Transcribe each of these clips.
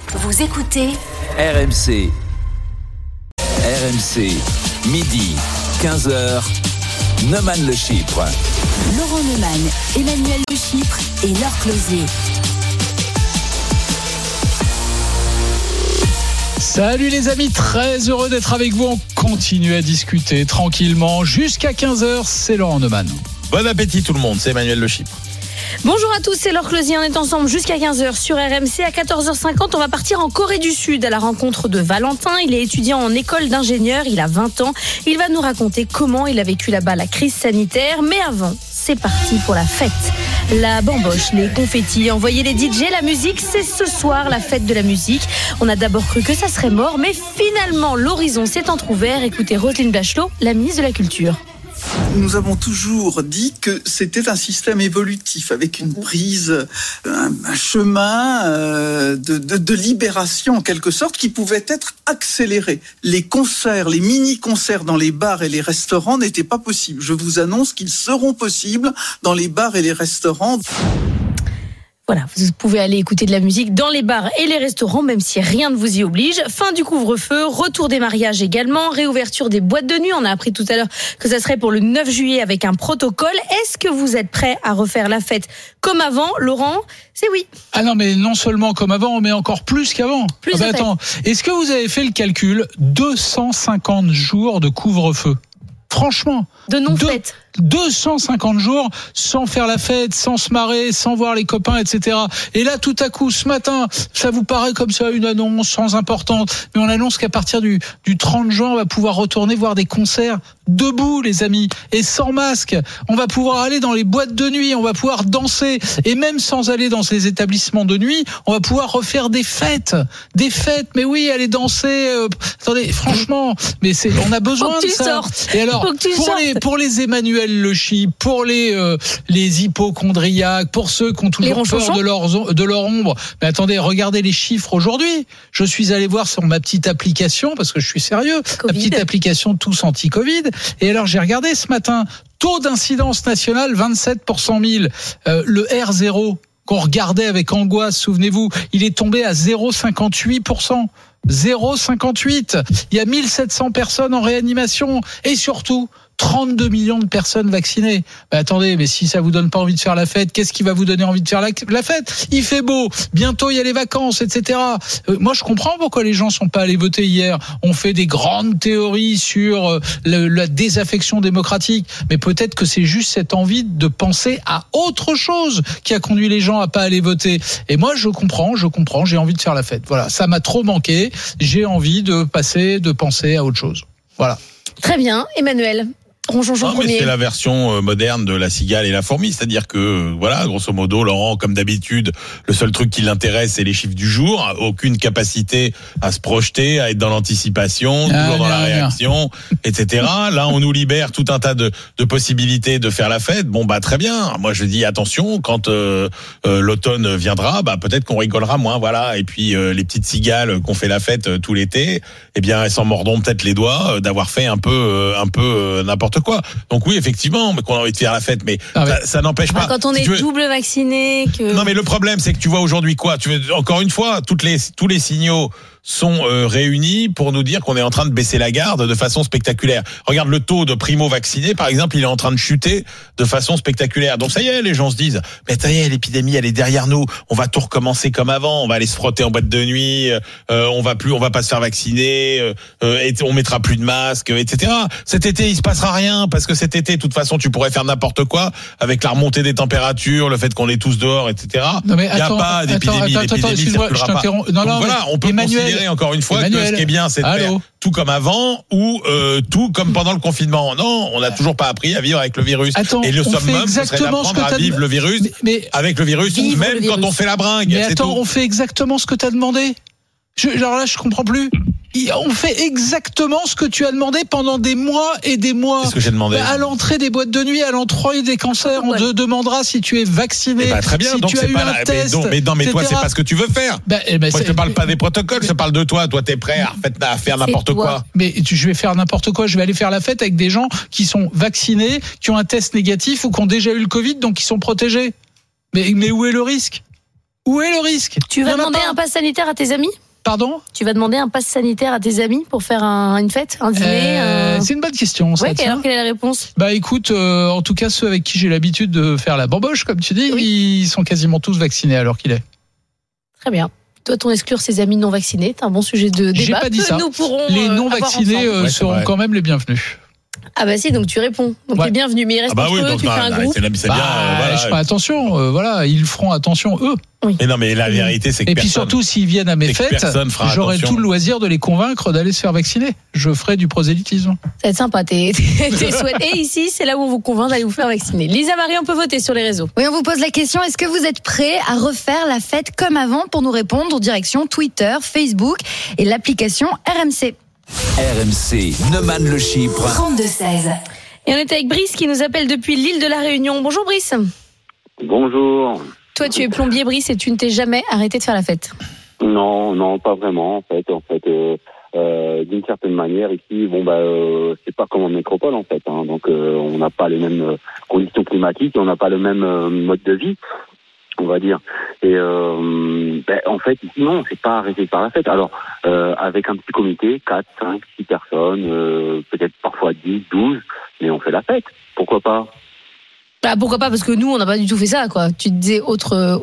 Vous écoutez RMC. RMC, midi, 15h, Neumann Le Chypre. Laurent Neumann, Emmanuel Le Chypre et Laure Closier. Salut les amis, très heureux d'être avec vous. On continue à discuter tranquillement jusqu'à 15h. C'est Laurent Neumann. Bon appétit tout le monde, c'est Emmanuel Le Chypre. Bonjour à tous, c'est Laure Closier, on est ensemble jusqu'à 15h sur RMC. À 14h50, on va partir en Corée du Sud à la rencontre de Valentin. Il est étudiant en école d'ingénieur, il a 20 ans. Il va nous raconter comment il a vécu là-bas la crise sanitaire. Mais avant, c'est parti pour la fête. La bamboche, les confettis, envoyer les DJ, la musique, c'est ce soir la fête de la musique. On a d'abord cru que ça serait mort, mais finalement l'horizon s'est entrouvert. Écoutez Roselyne Bachelot, la ministre de la Culture. Nous avons toujours dit que c'était un système évolutif avec une prise, un chemin de libération en quelque sorte qui pouvait être accéléré. Les concerts, les mini-concerts dans les bars et les restaurants n'étaient pas possibles. Je vous annonce qu'ils seront possibles dans les bars et les restaurants. Voilà, vous pouvez aller écouter de la musique dans les bars et les restaurants, même si rien ne vous y oblige. Fin du couvre-feu, retour des mariages également, réouverture des boîtes de nuit. On a appris tout à l'heure que ça serait pour le 9 juillet avec un protocole. Est-ce que vous êtes prêts à refaire la fête comme avant, Laurent ? C'est oui. Ah non, mais non seulement comme avant, mais encore plus qu'avant. Attends, est-ce que vous avez fait le calcul ? 250 jours de couvre-feu. Franchement. De non-fête. 250 jours sans faire la fête, sans se marrer, sans voir les copains, etc. Et là, tout à coup, ce matin, ça vous paraît comme ça une annonce sans importante, mais on annonce qu'à partir du 30 juin, on va pouvoir retourner voir des concerts debout, les amis, et sans masque. On va pouvoir aller dans les boîtes de nuit, on va pouvoir danser, et même sans aller dans ces établissements de nuit, on va pouvoir refaire des fêtes, mais oui, aller danser. Attendez, franchement, mais on a besoin de ça. Sortes. Et alors, pour les Emmanuel Le Chypre, pour les hypocondriaques, pour ceux qui ont toujours peur de leur ombre. Mais attendez, regardez les chiffres aujourd'hui. Je suis allé voir sur ma petite application, parce que je suis sérieux, ma petite application Tous Anti-Covid. Et alors, j'ai regardé ce matin, taux d'incidence nationale, 27 pour 100 000. Le R0, qu'on regardait avec angoisse, souvenez-vous, il est tombé à 0,58%. 0,58. Il y a 1700 personnes en réanimation. Et surtout, 32 millions de personnes vaccinées. Attendez, mais si ça vous donne pas envie de faire la fête, qu'est-ce qui va vous donner envie de faire la fête ? Il fait beau, bientôt il y a les vacances, etc. Moi, je comprends pourquoi les gens sont pas allés voter hier. On fait des grandes théories sur la désaffection démocratique, mais peut-être que c'est juste cette envie de penser à autre chose qui a conduit les gens à pas aller voter. Et moi, je comprends, j'ai envie de faire la fête. Voilà, ça m'a trop manqué. J'ai envie de penser à autre chose. Voilà. Très bien, Emmanuel. Mais c'est la version moderne de la cigale et la fourmi, c'est-à-dire que voilà, grosso modo, Laurent, comme d'habitude, le seul truc qui l'intéresse, c'est les chiffres du jour, aucune capacité à se projeter, à être dans l'anticipation, toujours dans la réaction, etc. Là, on nous libère tout un tas de possibilités de faire la fête. Bon, très bien. Moi, je dis attention, quand l'automne viendra, peut-être qu'on rigolera moins, voilà. Et puis les petites cigales qu'on fait la fête tout l'été, eh bien, elles s'en mordront peut-être les doigts d'avoir fait un peu n'importe quoi. Donc oui, effectivement, mais qu'on a envie de faire la fête, mais ça n'empêche pas. Quand on est double vacciné, Non, mais le problème, c'est que tu vois aujourd'hui quoi ? Encore une fois, tous les signaux sont réunis pour nous dire qu'on est en train de baisser la garde de façon spectaculaire. Regarde le taux de primo-vaccinés, par exemple, il est en train de chuter de façon spectaculaire. Donc ça y est, les gens se disent, mais ça y est, l'épidémie, elle est derrière nous. On va tout recommencer comme avant. On va aller se frotter en boîte de nuit. On va pas se faire vacciner. Et on mettra plus de masques, etc. Cet été, il se passera rien parce que cet été, de toute façon, tu pourrais faire n'importe quoi avec la remontée des températures, le fait qu'on est tous dehors, etc. Il n'y a pas d'épidémie. L'épidémie circulera pas. Donc voilà, on peut considérer encore une fois que ce qui est bien, c'est de faire tout comme avant ou tout comme pendant le confinement. Non, on n'a toujours pas appris à vivre avec le virus. Et le summum, ce serait d'apprendre à vivre le virus avec le virus, même quand on fait la bringue. Mais attends, on fait exactement ce que tu as demandé. Alors là, je comprends plus. On fait exactement ce que tu as demandé pendant des mois et des mois. Qu'est-ce que j'ai demandé ? À l'entrée des boîtes de nuit, à l'entrée des cancers, on te demandra si tu es vacciné, très bien. si donc tu as eu un test. Mais toi, c'est pas ce que tu veux faire. Moi, je te parle pas des protocoles, je parle de toi. Toi, t'es prêt à faire n'importe quoi. Mais je vais faire n'importe quoi. Je vais aller faire la fête avec des gens qui sont vaccinés, qui ont un test négatif ou qui ont déjà eu le Covid, donc qui sont protégés. Mais où est le risque ? Où est le risque? Tu vas demander un pass sanitaire à tes amis? Pardon? Tu vas demander un pass sanitaire à tes amis pour faire une fête, un dîner C'est une bonne question, ça. Ouais, alors quelle est la réponse? Bah écoute, en tout cas ceux avec qui j'ai l'habitude de faire la bamboche, comme tu dis, ils sont quasiment tous vaccinés à l'heure qu'il est. Très bien. Doit-on exclure ses amis non vaccinés? C'est un bon sujet de débat. J'ai pas dit ça. Nous pourrons les non vaccinés seront quand même les bienvenus. Ah bah si, donc tu réponds. Donc t'es bienvenu, mais il reste entre eux, tu fais un groupe. C'est bien, voilà. Je ferai attention, voilà, ils feront attention eux. Oui. Mais non, mais la vérité, c'est que et puis surtout, s'ils viennent à mes fêtes, j'aurai tout le loisir de les convaincre d'aller se faire vacciner. Je ferai du prosélytisme. Ça va être sympa, tes souhaits. Et ici, c'est là où on vous convainc d'aller vous faire vacciner. Lisa Marie, on peut voter sur les réseaux. Oui, on vous pose la question, est-ce que vous êtes prêts à refaire la fête comme avant? Pour nous répondre, direction Twitter, Facebook et l'application RMC. RMC, Neumann le Chypre. 32-16. Et on est avec Brice qui nous appelle depuis l'île de la Réunion. Bonjour Brice. Bonjour. Toi, tu es plombier, Brice, et tu ne t'es jamais arrêté de faire la fête? Non, pas vraiment, en fait, d'une certaine manière, ici, c'est pas comme en métropole, en fait, hein, donc on n'a pas les mêmes conditions climatiques, on n'a pas le même mode de vie, on va dire. Et en fait, ici, non, c'est pas arrêté de faire la fête. Alors, avec un petit comité, 4, 5, 6 personnes, peut-être parfois 10, 12, mais on fait la fête. Pourquoi pas? Bah, pourquoi pas? Parce que nous, on n'a pas du tout fait ça, quoi. Tu te disais autre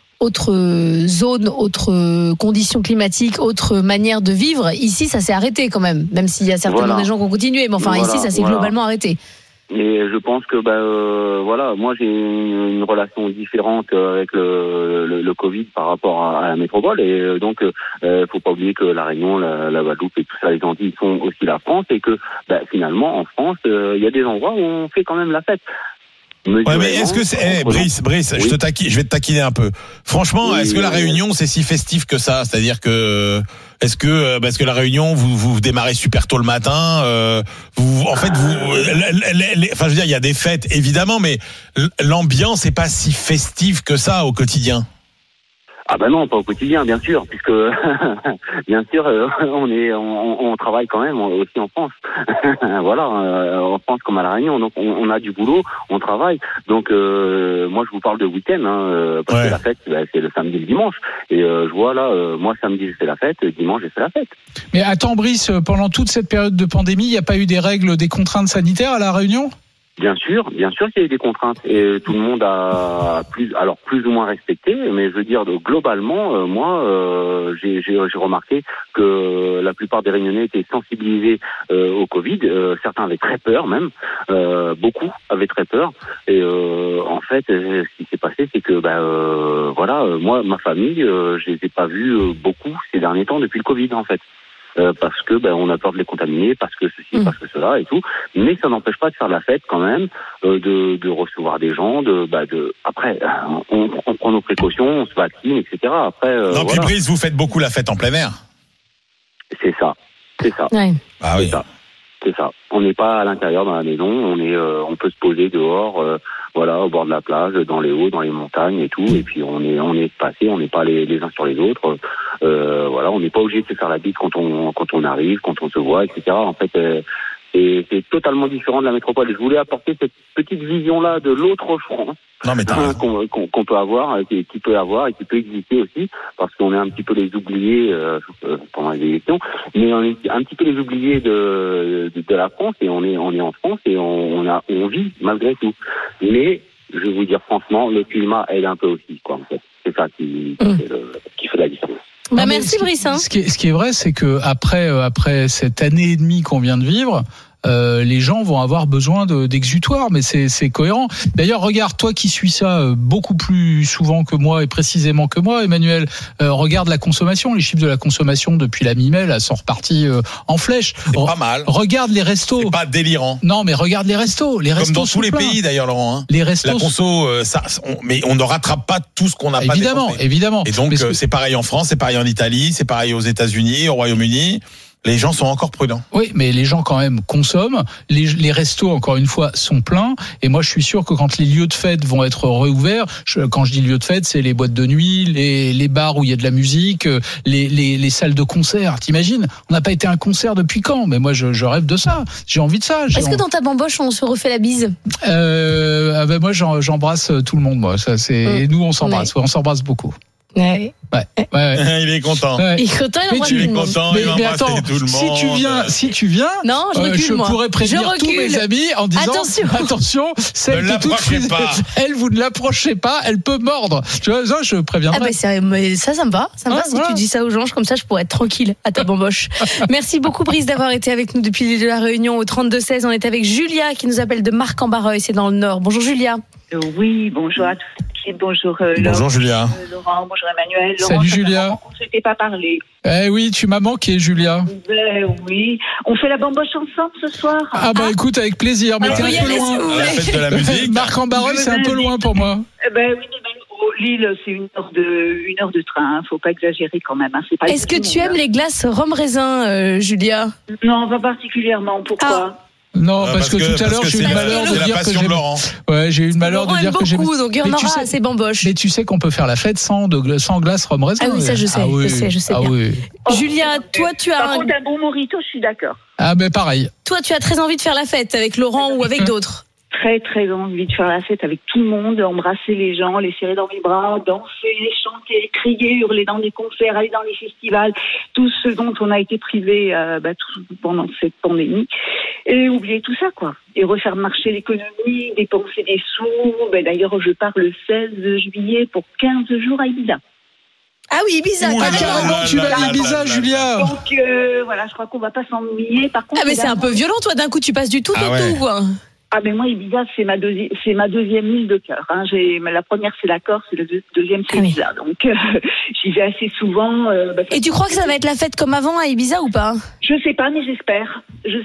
zone, autre conditions climatiques, autre manière de vivre. Ici, ça s'est arrêté quand même s'il y a certainement des gens qui ont continué. Mais enfin, ici, ça s'est globalement arrêté. Et je pense que moi j'ai une relation différente avec le Covid par rapport à la métropole, et donc faut pas oublier que la Réunion, la Guadeloupe et tout ça, les Antilles sont aussi la France, et que finalement en France il y a des endroits où on fait quand même la fête. Ouais, mais est-ce que c'est Brice, oui. je vais te taquiner un peu. Franchement, est-ce que la Réunion c'est si festif que ça? C'est-à-dire que est-ce que parce que la Réunion vous démarrez super tôt le matin, enfin je veux dire, il y a des fêtes évidemment, mais l'ambiance est pas si festive que ça au quotidien. Ah ben non, pas au quotidien, bien sûr, puisque bien sûr on travaille quand même aussi en France. Voilà, en France comme à la Réunion, donc on a du boulot, on travaille. Donc moi je vous parle de week-end, parce que la fête c'est le samedi et le dimanche. Et je vois là, moi samedi j'ai fait la fête, dimanche j'ai fait la fête. Mais attends Brice, pendant toute cette période de pandémie, il n'y a pas eu des règles, des contraintes sanitaires à la Réunion? Bien sûr qu'il y a eu des contraintes, et tout le monde a plus ou moins respecté, mais je veux dire globalement, moi j'ai remarqué que la plupart des Réunionnais étaient sensibilisés au Covid, certains avaient très peur même, beaucoup avaient très peur, et en fait ce qui s'est passé c'est que moi ma famille je les ai pas vus beaucoup ces derniers temps depuis le Covid en fait. Parce que on a peur de les contaminer, parce que ceci, parce que cela et tout, mais ça n'empêche pas de faire la fête quand même, de recevoir des gens, après on prend nos précautions, on se vaccine, etc. Après puis Brice, vous faites beaucoup la fête en plein air. C'est ça. Ouais. Ah oui. C'est ça. On n'est pas à l'intérieur dans la maison, on peut se poser dehors, au bord de la plage, dans les hauts, dans les montagnes et tout, et puis on est espacés, on n'est pas les uns sur les autres. On n'est pas obligé de se faire la bise quand on arrive, quand on se voit, etc. En fait, c'est totalement différent de la métropole. Je voulais apporter cette petite vision-là de l'autre front qu'on peut avoir, qui peut avoir et qui peut exister aussi, parce qu'on est un petit peu les oubliés pendant les élections, mais on est un petit peu les oubliés de la France, et on est en France, et on vit malgré tout. Mais je vais vous dire franchement, le climat aide un peu aussi, quoi. En fait, c'est ça qui fait la différence. Merci Brice. Ce qui est vrai, c'est que après cette année et demie qu'on vient de vivre, les gens vont avoir besoin d'exutoires, mais c'est cohérent. D'ailleurs, regarde, toi qui suis ça beaucoup plus souvent que moi et précisément que moi, Emmanuel, regarde la consommation, les chiffres de la consommation depuis la mi-mai, là, sont repartis en flèche. C'est pas mal. Regarde les restos. C'est pas délirant. Non, mais regarde les restos. Les restos comme dans tous les pays d'ailleurs, Laurent. Les restos. La conso, mais on ne rattrape pas tout ce qu'on n'a pas dépensé. Évidemment. Et donc c'est pareil en France, c'est pareil en Italie, c'est pareil aux États-Unis, au Royaume-Uni. Les gens sont encore prudents. Oui, mais les gens quand même consomment. Les restos, encore une fois, sont pleins. Et moi, je suis sûr que quand les lieux de fête vont être réouverts, quand je dis lieux de fête, c'est les boîtes de nuit, les bars où il y a de la musique, les salles de concert. T'imagines ? On n'a pas été à un concert depuis quand ? Mais moi, je rêve de ça. J'ai envie de ça. Est-ce que dans ta bamboche, on se refait la bise ? Moi, j'embrasse tout le monde. Moi, ça, c'est. Et nous, on s'embrasse. Ouais. On s'embrasse beaucoup. Ouais. Il est content. Ouais. Il est content, il embrasse tout le monde. Mais embrasser attends, tout le monde. si tu viens, Non, je recule, je moi. pourrais prévenir tous mes amis en disant attention, celle Ne qui est toute l'approchez pas. elle, vous ne l'approchez pas, elle peut mordre. Tu vois, ça, je préviendrai. Mais ça me va. Ça me va si tu dis ça aux gens, comme ça je pourrais être tranquille à ta bamboche. Merci beaucoup Brice d'avoir été avec nous depuis l'île de la Réunion au 32-16. On est avec Julia qui nous appelle de Marc-en-Barreuil, c'est dans le Nord. Bonjour Julia. Oui, bonjour à tous. Bonjour Bonjour Julia. Laurent, bonjour Emmanuel. Salut Laurent, Julia. On ne s'était pas parlé. Eh oui, tu m'as manqué Julia. Oui. On fait la bamboche ensemble ce soir. Ah bah écoute, avec plaisir, mais t'es un peu loin. À la fête de la musique. Marc-en-Barreuil, c'est un peu loin pour moi. Oui, Lille, c'est une heure de train. Faut pas exagérer quand même. C'est pas Est-ce que tu aimes les glaces rhum raisin, Julia? Non, pas particulièrement. Pourquoi? Non, parce que tout à l'heure, j'ai eu le malheur de dire que j'ai eu le malheur de dire que j'ai beaucoup, donc il y en aura assez bamboche. Mais tu sais qu'on peut faire la fête sans glace rhum raisin. Ah oui, ça je sais, je sais bien. Oui. Julia, toi tu as Par contre, un bon mojito, je suis d'accord. Ah ben pareil. Toi tu as très envie de faire la fête avec Laurent ou avec d'autres. Très très envie de faire la fête avec tout le monde, embrasser les gens, les serrer dans mes bras, danser, chanter, crier, hurler dans des concerts, aller dans les festivals, tout ce dont on a été privé pendant cette pandémie, et oublier tout ça quoi, et refaire marcher l'économie, dépenser des sous. D'ailleurs je pars le 16 juillet pour 15 jours à Ibiza. Ah oui, Ibiza, carrément, tu vas à Ibiza, Julia. Donc je crois qu'on va pas s'ennuyer. Par contre, mais c'est un peu violent, toi, d'un coup, tu passes du tout au tout, quoi. Ah mais moi Ibiza c'est ma deuxième île de cœur. La première c'est la Corse, et la deuxième c'est Ibiza. Donc j'y vais assez souvent. Et tu crois que ça va être la fête comme avant à Ibiza ou pas? Je sais pas mais j'espère.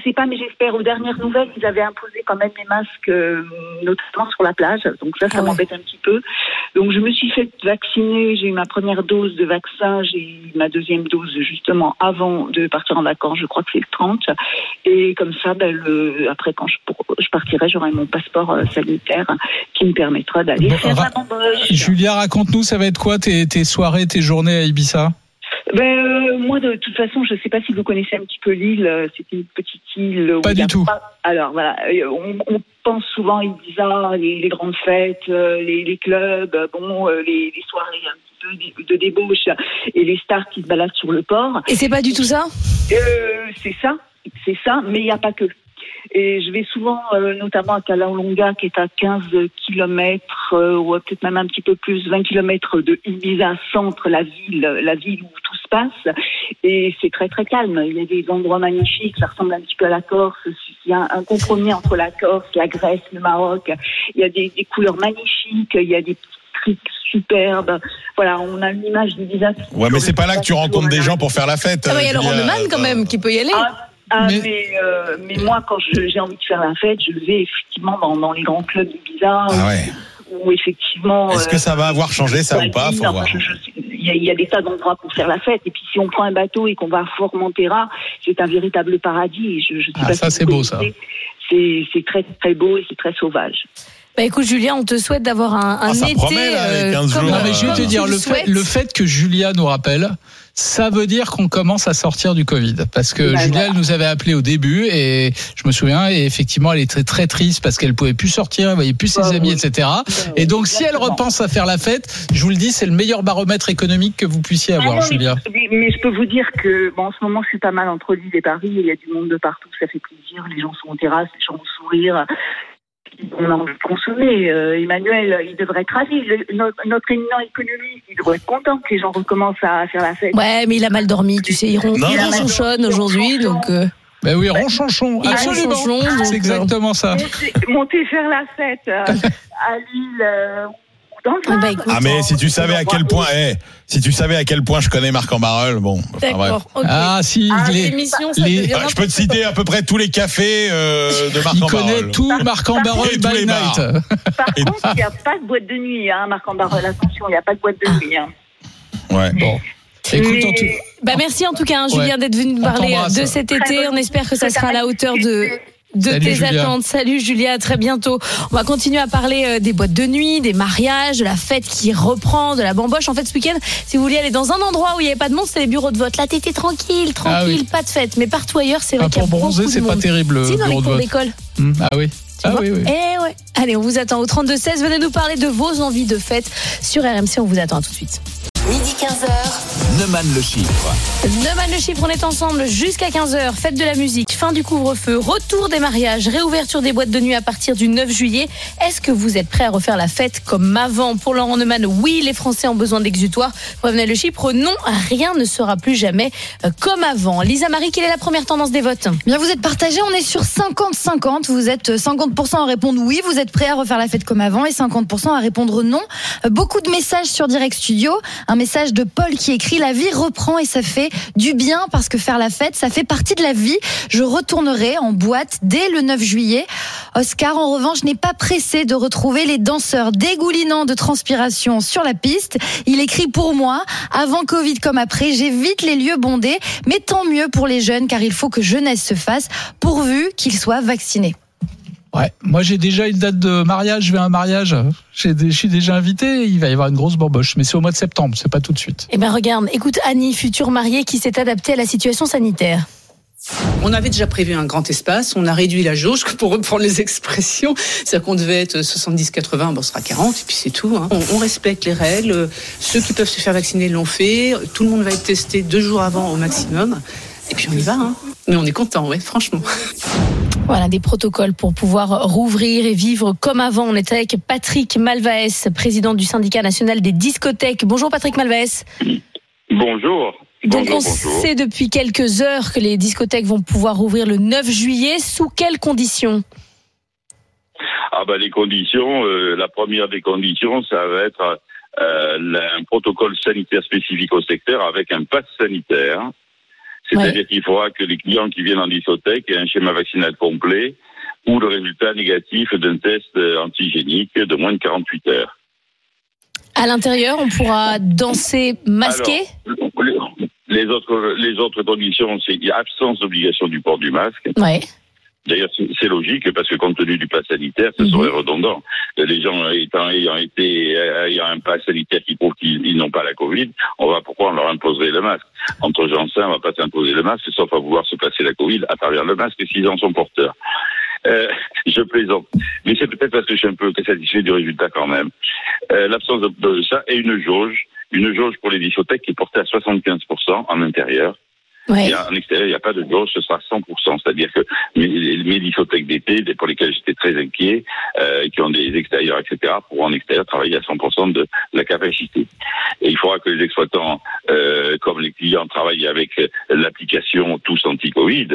Aux dernières nouvelles ils avaient imposé quand même les masques notamment sur la plage. Donc ça m'embête un petit peu. Donc je me suis fait vacciner. J'ai eu ma première dose de vaccin. J'ai eu ma deuxième dose justement avant de partir en vacances. Je crois que c'est le 30. Et comme ça après quand je partirai, j'aurai mon passeport sanitaire qui me permettra d'aller faire la bamboche. Julia, raconte-nous, ça va être quoi tes soirées, tes journées à Ibiza? Moi, de toute façon, je ne sais pas si vous connaissez un petit peu l'île. C'est une petite île. Pas du tout. Alors voilà, on pense souvent à Ibiza, les grandes fêtes, les clubs, les soirées un petit peu de débauche et les stars qui se baladent sur le port. Et c'est pas du tout ça? C'est ça, mais il n'y a pas que. Et je vais souvent, notamment à Cala-Longa, qui est à 15 km, ou peut-être même un petit peu plus, 20 km de Ibiza centre, la ville où tout se passe. Et c'est très très calme. Il y a des endroits magnifiques, ça ressemble un petit peu à la Corse. Il y a un compromis entre la Corse, la Grèce, le Maroc. Il y a des couleurs magnifiques, il y a des petits criques superbes. Voilà, on a une image d'Ibiza. Ouais, mais c'est pas là que tu rencontres des gens pour faire la fête. Ah ouais, il y a Laurent Neumann quand même qui peut y aller. Mais moi, quand j'ai envie de faire la fête, je vais effectivement dans les grands clubs d'Ibiza. Où effectivement. Est-ce que ça va avoir changé ça ou pas? Faut voir. Il y a des tas d'endroits pour faire la fête. Et puis si on prend un bateau et qu'on va à Formentera, c'est un véritable paradis. Ça c'est beau ça. C'est très très beau et c'est très sauvage. Écoute Julia, on te souhaite d'avoir un été. Promet, là, les 15 jours. Non, mais je vais te dire, le fait que Julia nous rappelle, ça veut dire qu'on commence à sortir du Covid. Parce que Julia, elle nous avait appelé au début et je me souviens, et effectivement, elle était très triste parce qu'elle pouvait plus sortir, elle voyait plus ses amis, etc. Et donc, si elle repense à faire la fête, je vous le dis, c'est le meilleur baromètre économique que vous puissiez avoir, Julia. Mais je peux vous dire que, en ce moment, je suis pas mal entre Lille et Paris, il y a du monde de partout, ça fait plaisir, les gens sont en terrasse, les gens ont sourire. On a envie de consommer. Emmanuel, il devrait être ravi. Notre éminent économiste, il devrait être content que les gens recommencent à faire la fête. Ouais, mais il a mal dormi, tu sais. Il ronchonne aujourd'hui, donc. Ben oui, ronchonchon, absolument. C'est exactement ça. Monter faire la fête à Lille. Mais si tu savais à quel point, je connais Marc-en-Barreuil, bon. D'accord. Okay. Je peux te citer à peu près tous les cafés de Marc-en-Barreuil. Il connaît tout Marc-en-Barreuil by night. Par contre, il n'y a pas de boîte de nuit, Marc-en-Barreuil. Attention, il n'y a pas de boîte de nuit. Ouais. Bon. Écoute, merci en tout cas, Julien, d'être venu nous parler de cet été. On espère que ça sera à la hauteur de tes attentes. Salut Julia, à très bientôt. On va continuer à parler des boîtes de nuit, des mariages, de la fête qui reprend, de la bamboche. En fait, ce week-end, si vous vouliez aller dans un endroit où il n'y avait pas de monde, c'est les bureaux de vote. Là, t'étais tranquille, pas de fête. Mais partout ailleurs, c'est vrai qu'il y a beaucoup de monde. Pour bronzer, c'est pas terrible. Si, dans les cours d'école. Ah oui. Oui. Ouais. Allez, on vous attend au 32-16. Venez nous parler de vos envies de fête sur RMC. On vous attend tout de suite. Midi 15h. Neumann le chiffre. Neumann le chiffre, on est ensemble jusqu'à 15h. Fête de la musique, fin du couvre-feu, retour des mariages, réouverture des boîtes de nuit à partir du 9 juillet. Est-ce que vous êtes prêts à refaire la fête comme avant? Pour Laurent Neumann, oui, les Français ont besoin d'exutoire. Prévenez le chiffre, non, rien ne sera plus jamais comme avant. Lisa Marie, quelle est la première tendance des votes? Bien, vous êtes partagés, on est sur 50-50. Vous êtes 50% à répondre oui, vous êtes prêts à refaire la fête comme avant, et 50% à répondre non. Beaucoup de messages sur Direct Studio. Un message de Paul qui écrit: la vie reprend et ça fait du bien parce que faire la fête, ça fait partie de la vie. Je retournerai en boîte dès le 9 juillet. Oscar, en revanche, n'est pas pressé de retrouver les danseurs dégoulinants de transpiration sur la piste. Il écrit: pour moi, avant Covid comme après, j'évite les lieux bondés, mais tant mieux pour les jeunes car il faut que jeunesse se fasse pourvu qu'ils soient vaccinés. Ouais, moi j'ai déjà une date de mariage, je vais à un mariage, je suis déjà invité, il va y avoir une grosse bamboche, mais c'est au mois de septembre, c'est pas tout de suite. Eh ben regarde, écoute Annie, future mariée qui s'est adaptée à la situation sanitaire. On avait déjà prévu un grand espace, on a réduit la jauge, pour reprendre les expressions, c'est-à-dire qu'on devait être 70-80, on sera 40 et puis c'est tout. On respecte les règles, ceux qui peuvent se faire vacciner l'ont fait, tout le monde va être testé 2 jours avant au maximum, et puis on y va. Mais on est content, ouais, franchement. Voilà, des protocoles pour pouvoir rouvrir et vivre comme avant. On est avec Patrick Malvaès, président du syndicat national des discothèques. Bonjour Patrick Malvaès. Bonjour. Donc on sait depuis quelques heures que les discothèques vont pouvoir rouvrir le 9 juillet. Sous quelles conditions? Les conditions, la première des conditions, ça va être un protocole sanitaire spécifique au secteur avec un pass sanitaire. C'est-à-dire qu'il faudra que les clients qui viennent en discothèque aient un schéma vaccinal complet ou le résultat négatif d'un test antigénique de moins de 48 heures. À l'intérieur, on pourra danser masqué? Alors, les autres conditions, c'est qu'il y a absence d'obligation du port du masque. Ouais. D'ailleurs, c'est logique parce que compte tenu du pass sanitaire, ce serait redondant. Les gens ayant un pass sanitaire qui prouve qu'ils n'ont pas la Covid, pourquoi on leur imposerait le masque? Entre gens sains, on va pas s'imposer le masque, sauf à vouloir se passer la Covid à travers le masque s'ils en sont porteurs. Je plaisante. Mais c'est peut-être parce que je suis un peu satisfait du résultat quand même. L'absence de ça et une jauge pour les discothèques qui est portée à 75% en intérieur. Ouais. Et en extérieur, il n'y a pas de jauge, ce sera 100%. C'est-à-dire que mes discothèques d'été, pour lesquelles j'étais très inquiet, qui ont des extérieurs, etc., pourront en extérieur travailler à 100% de la capacité. Et il faudra que les exploitants, comme les clients, travaillent avec l'application Tous Anti-Covid,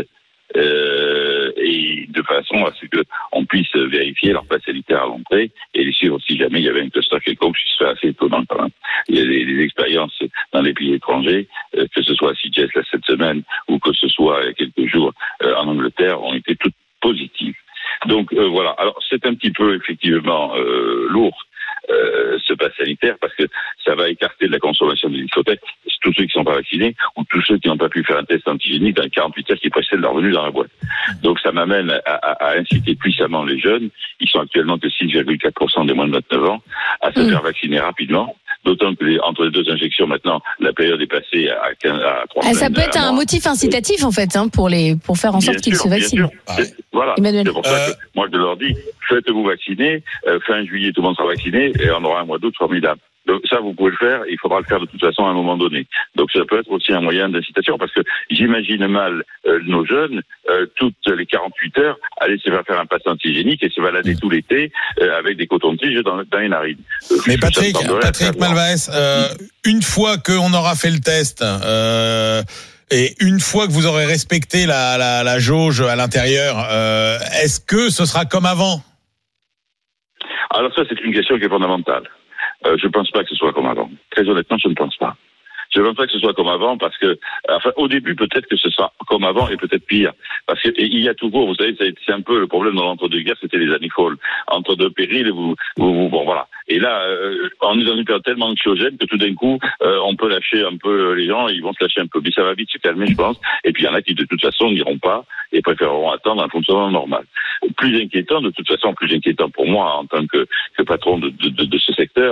et de façon à ce qu'on puisse vérifier leur pass sanitaire à l'entrée et les suivre si jamais il y avait un cluster quelconque, ce qui se fait assez étonnant quand même. Il y a des expériences dans les pays étrangers, que ce soit à Sitges cette semaine ou que ce soit il y a quelques jours en Angleterre, ont été toutes positives. Donc voilà, alors c'est un petit peu effectivement lourd ce pass sanitaire parce que ça va écarter de la consommation des discothèques tous ceux qui ne sont pas vaccinés ou tous ceux qui n'ont pas pu faire un test antigénique dans les 48 heures qui précèdent leur venue dans la boîte. Donc ça m'amène à inciter puissamment les jeunes, ils sont actuellement que 6,4% des moins de 29 ans, à se faire vacciner rapidement. D'autant que entre les 2 injections maintenant, la période est passée à 3 semaines. Ça peut être un motif incitatif en fait, pour faire en sorte qu'ils se vaccinent. Voilà. Emmanuel. C'est pour ça que moi je leur dis, faites-vous vacciner, fin juillet tout le monde sera vacciné et on aura un mois d'août formidable. Donc ça, vous pouvez le faire, il faudra le faire de toute façon à un moment donné. Donc ça peut être aussi un moyen d'incitation, parce que j'imagine mal nos jeunes, toutes les 48 heures, aller se faire un pass antigénique et se balader tout l'été avec des cotons-tiges dans les narines. Mais Patrick Malvaès, une fois qu'on aura fait le test, et une fois que vous aurez respecté la jauge à l'intérieur, est-ce que ce sera comme avant? Alors ça, c'est une question qui est fondamentale. Je ne pense pas que ce soit comme avant. Très honnêtement, je ne pense pas. Je ne pense pas que ce soit comme avant parce que, au début, peut-être que ce sera comme avant et peut-être pire. Parce que il y a toujours, vous savez, c'est un peu le problème dans l'entre-deux-guerres, c'était les années folles. Entre deux périls, bon, voilà. Et là, on est dans une période tellement anxiogène que tout d'un coup, on peut lâcher un peu les gens, ils vont se lâcher un peu. Mais ça va vite se calmer, je pense. Et puis, il y en a qui, de toute façon, n'iront pas et préféreront attendre un fonctionnement normal. Plus inquiétant, de toute façon, plus inquiétant pour moi, en tant que patron de ce secteur,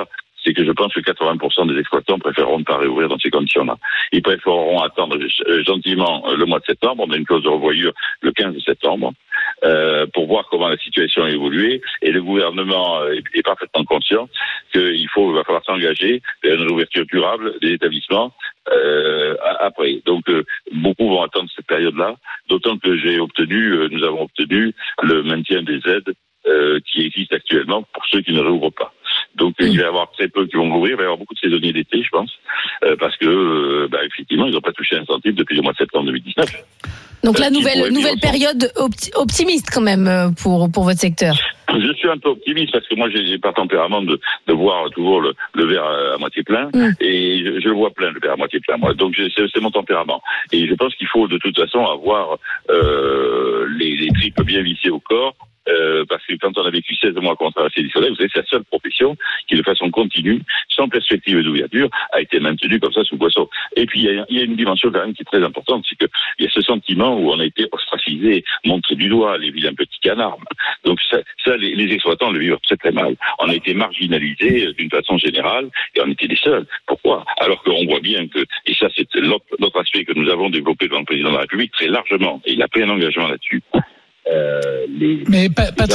c'est que je pense que 80% des exploitants préféreront ne pas réouvrir dans ces conditions-là. Ils préféreront attendre gentiment le mois de septembre. On a une clause de revoyure le 15 septembre pour voir comment la situation a évolué. Et le gouvernement est parfaitement conscient qu'il va falloir s'engager vers une réouverture durable des établissements après. Donc beaucoup vont attendre cette période-là, d'autant que nous avons obtenu le maintien des aides qui existent actuellement pour ceux qui ne réouvrent pas. Donc il va y avoir très peu qui vont rouvrir, il va y avoir beaucoup de saisonniers d'été, je pense, parce que effectivement, ils n'ont pas touché un centime depuis le mois de septembre 2019. Donc la nouvelle période optimiste quand même pour votre secteur. Je suis un peu optimiste parce que moi j'ai pas tempérament de voir toujours le verre à moitié plein et je le vois plein, le verre à moitié plein moi. Donc c'est mon tempérament et je pense qu'il faut de toute façon avoir les tripes bien vissées au corps. Parce que quand on a vécu 16 mois contre la discothèque, vous savez, c'est la seule profession qui, de façon continue, sans perspective d'ouverture, a été maintenue comme ça sous boisseau. Et puis, il y a une dimension quand même qui est très importante, c'est que il y a ce sentiment où on a été ostracisé, montré du doigt, les vilains petits canards. Donc ça les exploitants le vivent très très mal. On a été marginalisés d'une façon générale et on était les seuls. Pourquoi? Alors qu'on voit bien que, et ça c'est l'autre aspect que nous avons développé devant le président de la République très largement, et il a pris un engagement là-dessus. Mais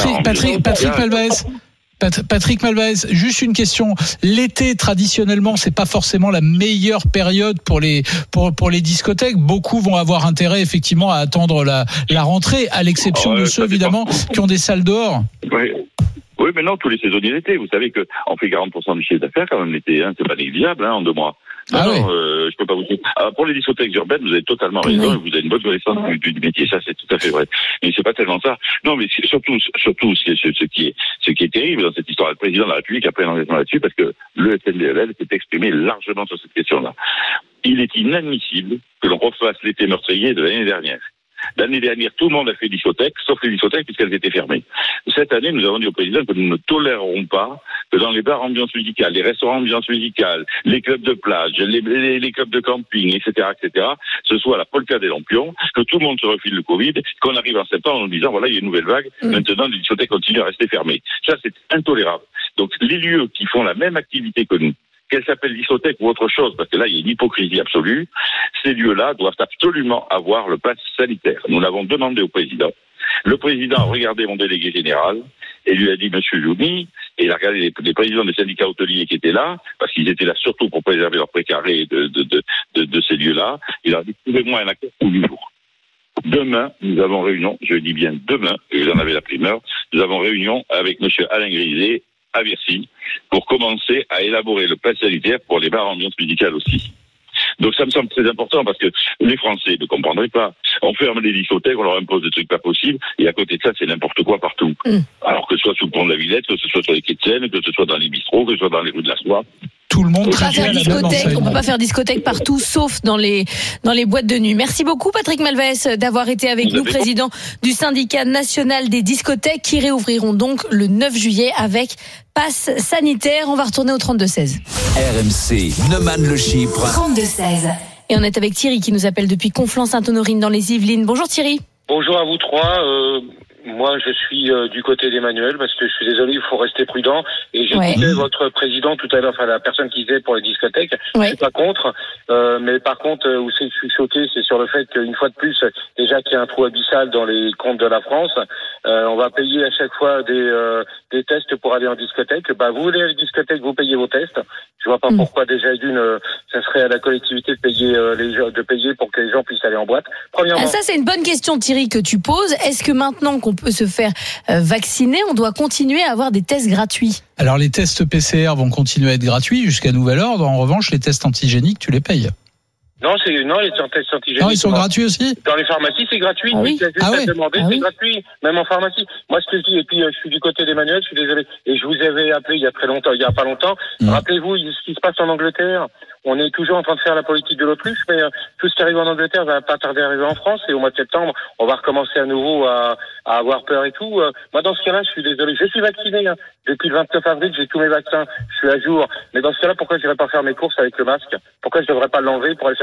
Patrick Malvaez, juste une question. L'été, traditionnellement, c'est pas forcément la meilleure période pour les discothèques. Beaucoup vont avoir intérêt, effectivement, à attendre la rentrée, à l'exception de ceux, évidemment, qui ont des salles dehors. Oui, mais non, tous les saisonniers l'été. Vous savez qu'on fait 40% du chiffre d'affaires quand même l'été, c'est pas négligeable, en 2 mois. Je peux pas vous dire. Alors, pour les discothèques urbaines, vous avez totalement raison, vous avez une bonne connaissance du métier, ça c'est tout à fait vrai. Mais c'est pas tellement ça. Non, mais surtout, ce qui est terrible dans cette histoire, le président de la République a pris un engagement là-dessus parce que le SNDLL s'est exprimé largement sur cette question-là. Il est inadmissible que l'on refasse l'été meurtrier de l'année dernière. L'année dernière, tout le monde a fait discothèque, sauf les discothèques puisqu'elles étaient fermées. Cette année, nous avons dit au président que nous ne tolérerons pas que dans les bars ambiance musicale, les restaurants ambiance musicale, les clubs de plage, les clubs de camping, etc., ce soit la polka des lampions, que tout le monde se refile le Covid, qu'on arrive en septembre en nous disant voilà, il y a une nouvelle vague, maintenant les discothèques continuent à rester fermées. Ça, c'est intolérable. Donc, les lieux qui font la même activité que nous, qu'elle s'appelle discothèque ou autre chose, parce que là, il y a une hypocrisie absolue, ces lieux-là doivent absolument avoir le pass sanitaire. Nous l'avons demandé au président. Le président a regardé mon délégué général et lui a dit, Monsieur Joumi, et il a regardé les présidents des syndicats hôteliers qui étaient là, parce qu'ils étaient là surtout pour préserver leur précaré de ces lieux-là. Il a dit, trouvez-moi un accord tous les jours. Demain, nous avons réunion, je dis bien demain, et j'en avais la primeur, nous avons réunion avec Monsieur Alain Griset, à Bercy, pour commencer à élaborer le pass sanitaire pour les bars ambiance musicale aussi. Donc ça me semble très important parce que les Français ne comprendraient pas. On ferme les discothèques, on leur impose des trucs pas possibles, et à côté de ça, c'est n'importe quoi partout. Alors que ce soit sous le pont de la Villette, que ce soit sur les quais de Seine, que ce soit dans les bistrots, que ce soit dans les rues de la Soie. Tout le monde on peut pas faire discothèque partout, sauf dans les boîtes de nuit. Merci beaucoup, Patrick Malvaez, d'avoir été avec nous, président du syndicat national des discothèques, qui réouvriront donc le 9 juillet avec passe sanitaire. On va retourner au 32-16. RMC, Neumann-le-Chypre. 32-16. Et on est avec Thierry qui nous appelle depuis Conflans-Sainte-Honorine dans les Yvelines. Bonjour Thierry. Bonjour à vous trois. Moi, je suis du côté d'Emmanuel parce que je suis désolé, il faut rester prudent. Et j'écoutais votre président tout à l'heure, enfin la personne qui disait pour les discothèques. Je suis pas contre, mais par contre, où je suis choqué, c'est sur le fait qu'une fois de plus, déjà qu'il y a un trou abyssal dans les comptes de la France, on va payer à chaque fois des tests pour aller en discothèque. Bah, vous voulez aller en discothèque, vous payez vos tests. Je vois pas pourquoi déjà ça serait à la collectivité de payer pour que les gens puissent aller en boîte. Premièrement. Ça, c'est une bonne question, Thierry, que tu poses. Est-ce que maintenant qu'on peut se faire vacciner, on doit continuer à avoir des tests gratuits? Alors, les tests PCR vont continuer à être gratuits jusqu'à nouvel ordre. En revanche, les tests antigéniques, tu les payes. Non, les tests antigéniques. Non, ils sont gratuits aussi. Dans les pharmacies, c'est gratuit. Ah oui. C'est c'est gratuit. Même en pharmacie. Moi, ce que je dis, et puis je suis du côté d'Emmanuel, je suis désolé. Et je vous avais appelé il y a pas longtemps. Rappelez-vous ce qui se passe en Angleterre. On est toujours en train de faire la politique de l'autruche, mais tout ce qui arrive en Angleterre va pas tarder à arriver en France. Et au mois de septembre, on va recommencer à nouveau à avoir peur et tout. Moi, dans ce cas-là, je suis désolé. Je suis vacciné. Depuis le 29 avril, j'ai tous mes vaccins. Je suis à jour. Mais dans ce cas-là, pourquoi je devrais pas faire mes courses avec le masque? Pourquoi je devrais pas l'enlever pour aller faire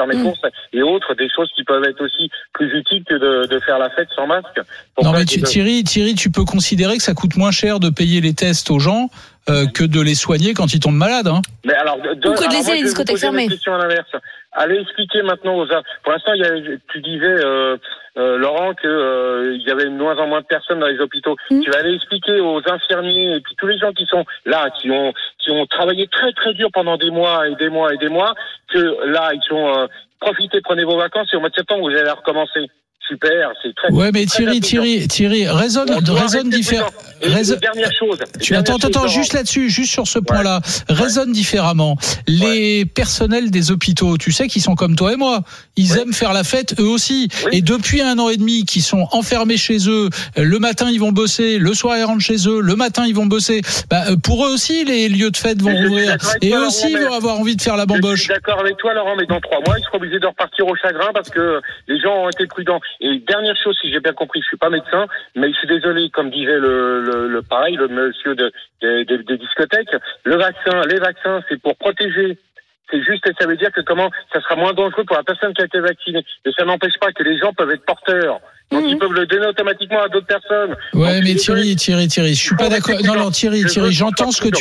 mes courses et autres, des choses qui peuvent être aussi plus utiles que de faire la fête sans masque. Non mais Thierry, tu peux considérer que ça coûte moins cher de payer les tests aux gens que de les soigner quand ils tombent malades. Hein. Mais alors, ou que de laisser les discothèques fermées. Question à l'inverse. Allez expliquer maintenant pour l'instant, tu disais Laurent que il y avait de moins en moins de personnes dans les hôpitaux. Tu vas aller expliquer aux infirmiers et puis tous les gens qui sont là, qui ont travaillé très très dur pendant des mois et des mois et des mois, que là ils sont profitez, prenez vos vacances et au mois de septembre vous allez recommencer. Super, c'est très. Ouais, mais Thierry, raisonne différemment. Dernière chose. Attends, juste là-dessus, juste sur ce point-là, raisonne différemment. Les personnels des hôpitaux, tu sais, qui sont comme toi et moi, ils aiment faire la fête eux aussi. Oui. Et depuis 1 an et demi, qui sont enfermés chez eux, le matin ils vont bosser, le soir ils rentrent chez eux, le matin ils vont bosser. Pour eux aussi, les lieux de fête vont rouvrir. Et eux aussi vont avoir envie de faire la bamboche. Je suis d'accord avec toi, Laurent, mais dans 3 mois, ils seront obligés de repartir au chagrin parce que les gens ont été prudents. Et dernière chose, si j'ai bien compris, je suis pas médecin, mais je suis désolé, comme disait le monsieur des discothèques, les vaccins, c'est pour protéger. C'est juste, et ça veut dire que ça sera moins dangereux pour la personne qui a été vaccinée. Et ça n'empêche pas que les gens peuvent être porteurs. Donc ils peuvent le donner automatiquement à d'autres personnes. Ouais, donc, mais Thierry, je suis pas d'accord. Non, Thierry, j'entends ce que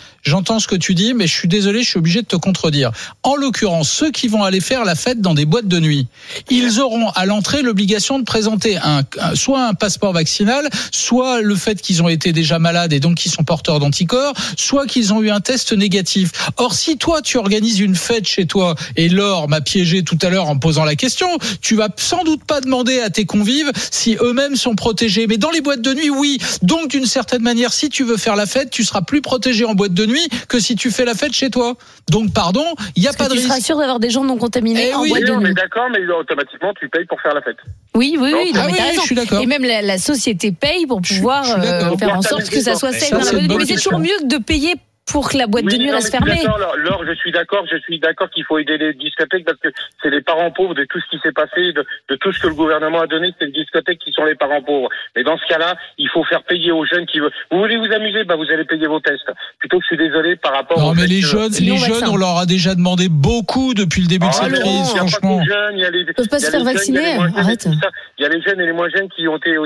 tu dis, mais je suis désolé, je suis obligé de te contredire. En l'occurrence, ceux qui vont aller faire la fête dans des boîtes de nuit, ils auront à l'entrée l'obligation de présenter soit un passeport vaccinal, soit le fait qu'ils ont été déjà malades et donc qu'ils sont porteurs d'anticorps, soit qu'ils ont eu un test négatif. Or, si toi tu organises une fête chez toi, et Laure m'a piégé tout à l'heure en me posant la question, tu vas sans doute pas demander à tes convives si eux-mêmes sont protégés. Mais dans les boîtes de nuit, oui. Donc, d'une certaine manière, si tu veux faire la fête, tu seras plus protégé en boîte de nuit que si tu fais la fête chez toi. Donc, pardon, il n'y a pas de risque. Tu seras sûr d'avoir des gens non contaminés en boîte de nuit. Mais d'accord, mais automatiquement, tu payes pour faire la fête. Oui, mais t'as raison. Je suis d'accord. Et même la société paye pour pouvoir faire en sorte que ça soit safe dans la boîte de nuit. Mais c'est toujours mieux que de payer pour que la boîte de nuit reste fermée. Laure, je suis d'accord qu'il faut aider les discothèques parce que c'est les parents pauvres de tout ce qui s'est passé, de tout ce que le gouvernement a donné, c'est les discothèques qui sont les parents pauvres. Mais dans ce cas-là, il faut faire payer aux jeunes qui veulent. Vous voulez vous amuser, vous allez payer vos tests. Plutôt que je suis désolé par rapport Non, mais les jeunes, on leur a déjà demandé beaucoup depuis le début de cette crise, franchement. Ils peuvent pas se faire vacciner, arrête. Il y a les jeunes et les moins jeunes qui ont été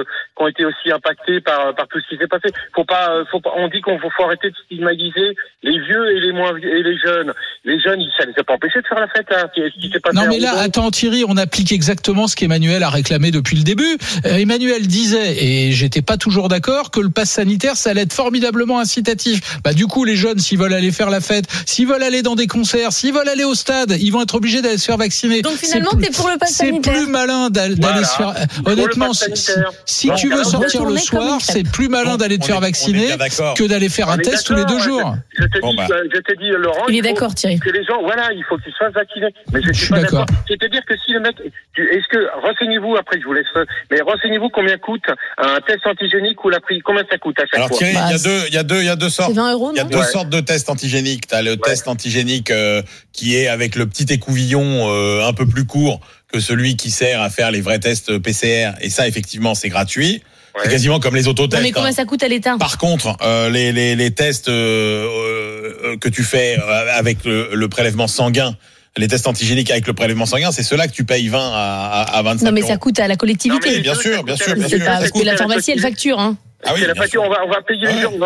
aussi impactés par tout ce qui s'est passé. On dit qu'on faut arrêter de stigmatiser les vieux et les moins vieux et les jeunes. Les jeunes, ça ne les a pas empêchés de faire la fête, là. Ce qui s'est passé. Non, mais là, attends, Thierry, on applique exactement ce qu'Emmanuel a réclamé depuis le début. Emmanuel disait, et j'étais pas toujours d'accord, que le pass sanitaire, ça allait être formidablement incitatif. Du coup, les jeunes, s'ils veulent aller faire la fête, s'ils veulent aller dans des concerts, s'ils veulent aller au stade, ils vont être obligés d'aller se faire vacciner. Donc finalement, t'es pour le pass sanitaire. C'est plus malin d'aller se faire. Honnêtement, si tu veux sortir le soir, c'est plus malin d'aller te faire vacciner que d'aller faire un test tous les 2 jours. Je te dis, Laurent. Il est d'accord, Thierry. Que les gens, il faut qu'ils se fassent vacciner. Mais je suis pas d'accord. C'est-à-dire que si le mec, renseignez-vous, après je vous laisse, mais renseignez-vous combien coûte un test antigénique ou combien ça coûte à chaque fois. Alors Thierry, il y a deux sortes. C'est 20 €, il y a deux sortes de tests antigéniques. T'as le test antigénique qui est avec le petit écouvillon un peu plus court que celui qui sert à faire les vrais tests PCR. Et ça, effectivement, c'est gratuit. C'est quasiment comme les autotests. Mais combien ça coûte à l'État ? Par contre, les tests que tu fais avec le prélèvement sanguin, les tests antigéniques avec le prélèvement sanguin, c'est ceux-là que tu payes 20 à 25 €. Non, mais ça coûte à la collectivité. Oui, bien sûr. C'est pas parce que la pharmacie, elle facture, hein. Ah oui, la facture, on va payer les gens,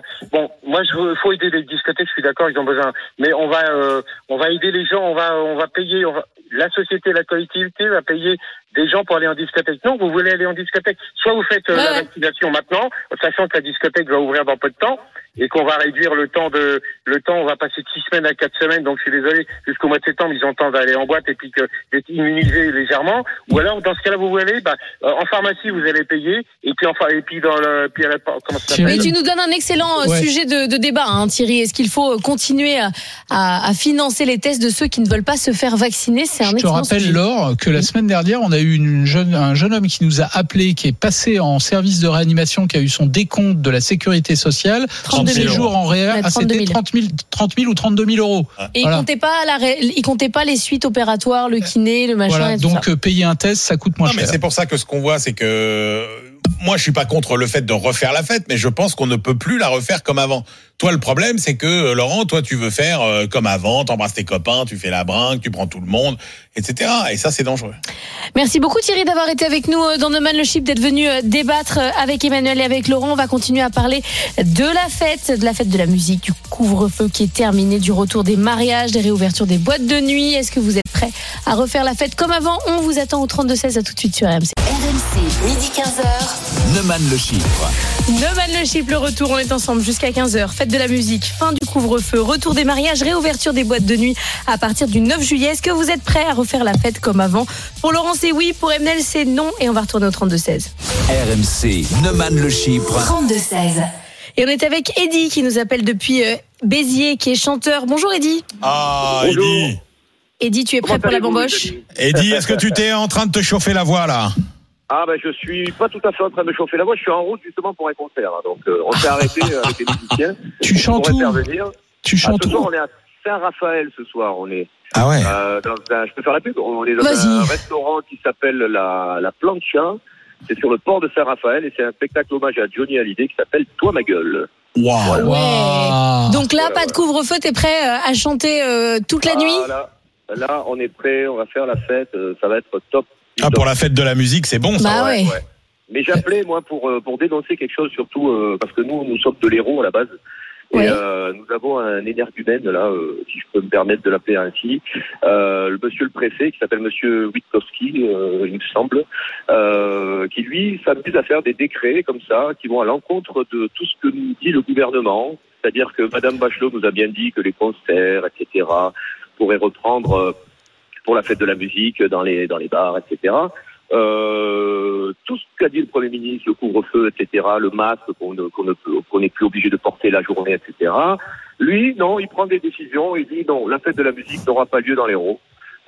faut aider les discothèques, je suis d'accord, ils ont besoin, mais on va aider les gens, on va payer, la société, la collectivité va payer des gens pour aller en discothèque. Non, vous voulez aller en discothèque, soit vous faites la vaccination maintenant, sachant que la discothèque va ouvrir dans peu de temps, et qu'on va réduire le temps, on va passer de 6 semaines à 4 semaines, donc je suis désolé, jusqu'au mois de septembre, ils ont le temps d'aller en boîte et puis d'être immunisés légèrement, ou alors, dans ce cas-là, vous voulez, en pharmacie, vous allez payer, et puis dans comment ça s'appelle ? Mais tu nous donnes un excellent sujet de débat, hein, Thierry. Est-ce qu'il faut continuer à financer les tests de ceux qui ne veulent pas se faire vacciner ? C'est un excellent sujet. Je te rappelle, Laure, que la semaine dernière, on a eu un jeune homme qui nous a appelé, qui est passé en service de réanimation, qui a eu son décompte de la sécurité sociale. 32 000 jours en réel, c'était 30 000 ou 32 000 €. Et il comptait pas les suites opératoires, le kiné, le machin. Voilà, et tout donc ça. Payer un test, ça coûte moins cher. Mais c'est pour ça que ce qu'on voit, c'est que moi, je suis pas contre le fait de refaire la fête, mais je pense qu'on ne peut plus la refaire comme avant. Toi, le problème, c'est que, Laurent, toi, tu veux faire comme avant, t'embrasses tes copains, tu fais la bringue, tu prends tout le monde, etc. Et ça, c'est dangereux. Merci beaucoup Thierry d'avoir été avec nous dans No Man le Chip, d'être venu débattre avec Emmanuel et avec Laurent. On va continuer à parler de la fête de la musique, du couvre-feu qui est terminé, du retour des mariages, des réouvertures des boîtes de nuit. Est-ce que vous êtes prêts à refaire la fête comme avant? On vous attend au 32-16, à tout de suite sur RMC. RMC, midi 15h. Neumann le Chypre. Neumann le Chypre, le retour, on est ensemble jusqu'à 15h. Fête de la musique, fin du couvre-feu, retour des mariages, réouverture des boîtes de nuit à partir du 9 juillet. Est-ce que vous êtes prêts à refaire la fête comme avant? Pour Laurent, c'est oui. Pour Emmanuel, c'est non. Et on va retourner au 32-16. RMC, Neumann le Chypre. 32-16. Et on est avec Eddy qui nous appelle depuis Béziers, qui est chanteur. Bonjour Eddy. Ah, Bonjour. Eddy. Eddy, tu es prêt pour la bamboche? Eddy, est-ce que tu t'es en train de te chauffer la voix, là? Ah ben je suis pas tout à fait en train de me chauffer la voix, je suis en route justement pour un concert. Donc on s'est arrêté avec les musiciens. Tu chantes où? Tu chantes ce soir, où? on est à Saint-Raphaël ce soir. On est Ah ouais. je peux faire la pub. On est dans un restaurant qui s'appelle la Plancha. C'est sur le port de Saint-Raphaël et c'est un spectacle hommage à Johnny Hallyday qui s'appelle Toi ma gueule. Waouh. Ouais. Donc là, pas de couvre-feu, t'es prêt à chanter toute la nuit? Là, on est prêt, on va faire la fête, ça va être top. Ah, pour la fête de la musique, c'est bon, ça. Bah ouais. Mais j'appelais, moi, pour dénoncer quelque chose, surtout parce que nous sommes de l'Hérault à la base. Et nous avons un énergumène, là, si je peux me permettre de l'appeler ainsi, le monsieur le préfet, qui s'appelle monsieur Witkowski, il me semble, qui, lui, s'amuse à faire des décrets comme ça, qui vont à l'encontre de tout ce que nous dit le gouvernement. C'est-à-dire que madame Bachelot nous a bien dit que les concerts, etc., pourraient reprendre pour la fête de la musique dans les bars, etc. Tout ce qu'a dit le Premier ministre, le couvre-feu, etc., le masque qu'on n'est plus obligé de porter la journée, etc. Lui, non, il prend des décisions, il dit non, la fête de la musique n'aura pas lieu dans l'Hérault.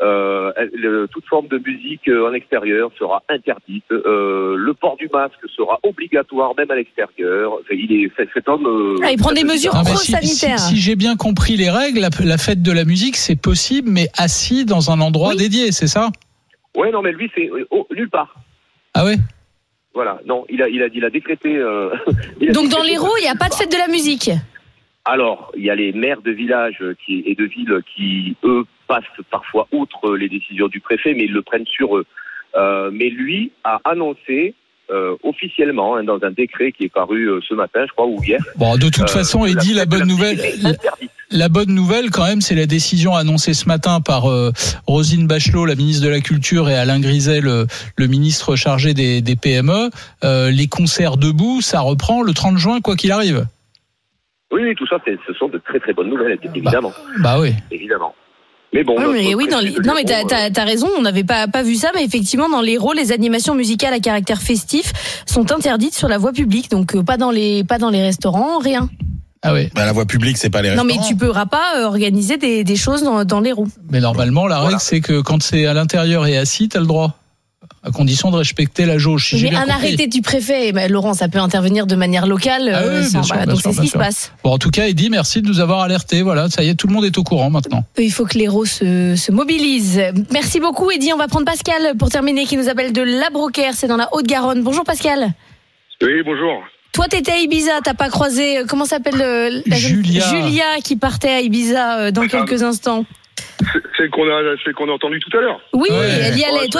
Toute forme de musique en extérieur sera interdite. Le port du masque sera obligatoire même à l'extérieur. Cet homme. Il prend des mesures pro-sanitaires. Si j'ai bien compris les règles, la fête de la musique, c'est possible, mais assis dans un endroit dédié, c'est ça? Ouais, non, mais lui, c'est nulle part. Ah ouais? Voilà, non, il a décrété. Donc dans l'Hérault, il n'y a pas de fête de la musique? Alors, il y a les maires de villages et de villes qui, eux, passent parfois outre les décisions du préfet, mais ils le prennent sur eux. Mais lui a annoncé officiellement, dans un décret qui est paru ce matin, je crois, ou hier. Bon, de toute façon, Eddy, la bonne nouvelle. La bonne nouvelle, quand même, c'est la décision annoncée ce matin par Roselyne Bachelot, la ministre de la Culture, et Alain Griset, le ministre chargé des PME. Les concerts debout, ça reprend le 30 juin, quoi qu'il arrive. Oui, tout ça, ce sont de très très bonnes nouvelles, évidemment. Bah oui. Évidemment. Mais bon. Non, mais t'as raison, on n'avait pas vu ça, mais effectivement, dans l'Hérault, les animations musicales à caractère festif sont interdites sur la voie publique, donc pas dans les restaurants, rien. Ah oui. Bah, la voie publique, c'est pas les restaurants. Non, mais tu pourras pas organiser des choses dans l'Hérault. Mais normalement, la règle, c'est que quand c'est à l'intérieur et assis, t'as le droit. À condition de respecter la jauge. Si mais un arrêté du préfet, Laurent, ça peut intervenir de manière locale. Donc c'est ce qui se passe. Bon, en tout cas, Eddy, merci de nous avoir alertés. Voilà, ça y est, tout le monde est au courant maintenant. Il faut que l'Hérault se mobilise. Merci beaucoup, Eddy. On va prendre Pascal pour terminer, qui nous appelle de La Brocaire, c'est dans la Haute-Garonne. Bonjour Pascal. Oui, bonjour. Toi, t'étais à Ibiza, t'as pas croisé, comment s'appelle Julia qui partait à Ibiza dans quelques instants. Celle qu'on a entendue tout à l'heure. Oui, elle y allait.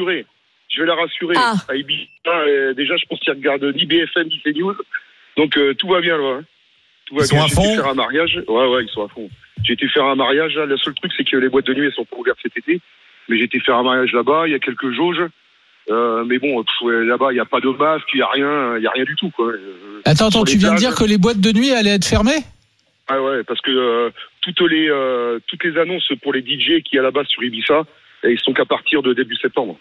Je vais la rassurer. À Ibiza, déjà, je pense qu'il regarde ni BFM ni CNews. Donc, tout va bien, là. Tout va bien. Ils sont à fond. J'ai été faire un mariage. Ouais, ils sont à fond. J'ai été faire un mariage, là. Le seul truc, c'est que les boîtes de nuit, elles sont pas ouvertes cet été. Mais j'ai été faire un mariage là-bas. Il y a quelques jauges. Mais bon, là-bas, il n'y a pas de masque, il n'y a rien du tout, quoi. Attends, tu viens de dire que les boîtes de nuit allaient être fermées? Ah ouais, parce que toutes les annonces pour les DJ qui y a là-bas sur Ibiza, ils sont qu'à partir de début septembre.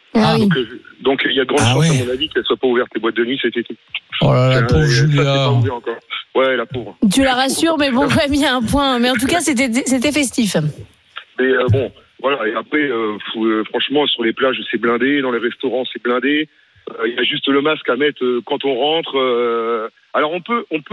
Donc il y a de grandes chances, à mon avis, qu'elles ne soient pas ouvertes les boîtes de nuit cet été. Oh là là, pauvre Julia. Pas ouvert encore. Ouais, la pauvre. Tu la rassures, mais bon, quand même, il y a un point. Mais en tout cas, c'était festif. Mais bon, voilà. Et après, franchement, sur les plages, c'est blindé. Dans les restaurants, c'est blindé. Il y a juste le masque à mettre quand on rentre. Alors on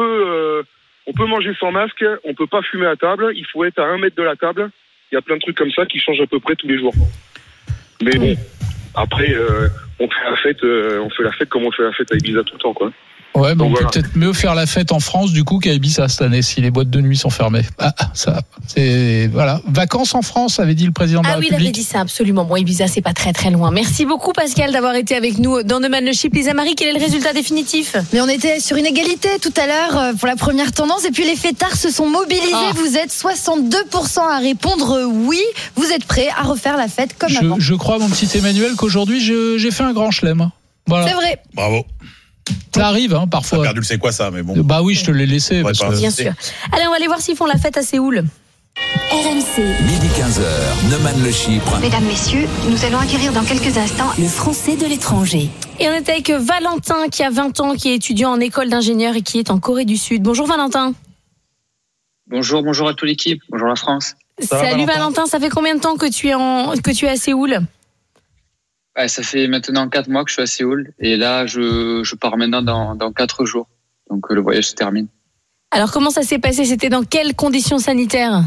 peut manger sans masque. On peut pas fumer à table. Il faut être à 1 mètre de la table. Il y a plein de trucs comme ça qui changent à peu près tous les jours. Mais bon, après, on fait la fête comme on fait la fête à Ibiza tout le temps, quoi. Ouais, mais Donc, on voilà. peut peut-être mieux faire la fête en France du coup qu'à Ibiza cette année si les boîtes de nuit sont fermées. Voilà. Vacances en France, avait dit le président de la Ah oui, il République. avait dit ça, absolument. Bon, Ibiza, c'est pas très très loin. Merci beaucoup, Pascal, d'avoir été avec nous dans Neumann le Chip. Lisa Marie, quel est le résultat définitif? Mais on était sur une égalité tout à l'heure pour la première tendance. Et puis les fêtards se sont mobilisés. Vous êtes 62% à répondre oui. Vous êtes prêts à refaire la fête comme avant. Je crois, mon petit Emmanuel, qu'aujourd'hui, j'ai fait un grand chelem. Voilà. C'est vrai. Bravo. Ça arrive, parfois. T'as perdu le c'est quoi ça, mais bon. Bah oui, je te l'ai laissé. Ouais, Bien sûr. Allez, on va aller voir s'ils font la fête à Séoul. RMC. Midi 15h, Neumann le Chypre. Mesdames, messieurs, nous allons acquérir dans quelques instants Le français de l'étranger. Et on est avec Valentin, qui a 20 ans, qui est étudiant en école d'ingénieur et qui est en Corée du Sud. Bonjour Valentin. Bonjour à toute l'équipe. Bonjour la France. Salut Valentin, ça fait combien de temps que tu es à Séoul? Ça fait maintenant 4 mois que je suis à Séoul et là je pars maintenant dans 4 jours. Donc le voyage se termine. Alors comment ça s'est passé? C'était dans quelles conditions sanitaires?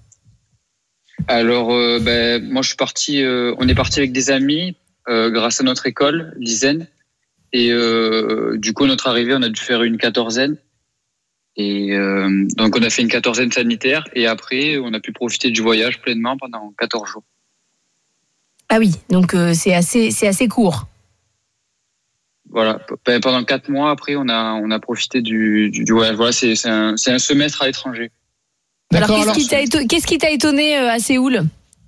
Alors moi je suis parti, on est parti avec des amis grâce à notre école, l'ISEN. Et du coup notre arrivée on a dû faire une quatorzaine. Et donc on a fait une quatorzaine sanitaire et après on a pu profiter du voyage pleinement pendant 14 jours. Ah oui, donc c'est assez court. Voilà, pendant 4 mois après on a profité du voyage. Voilà, c'est un semestre à l'étranger. Alors qu'est-ce qui t'a étonné à Séoul?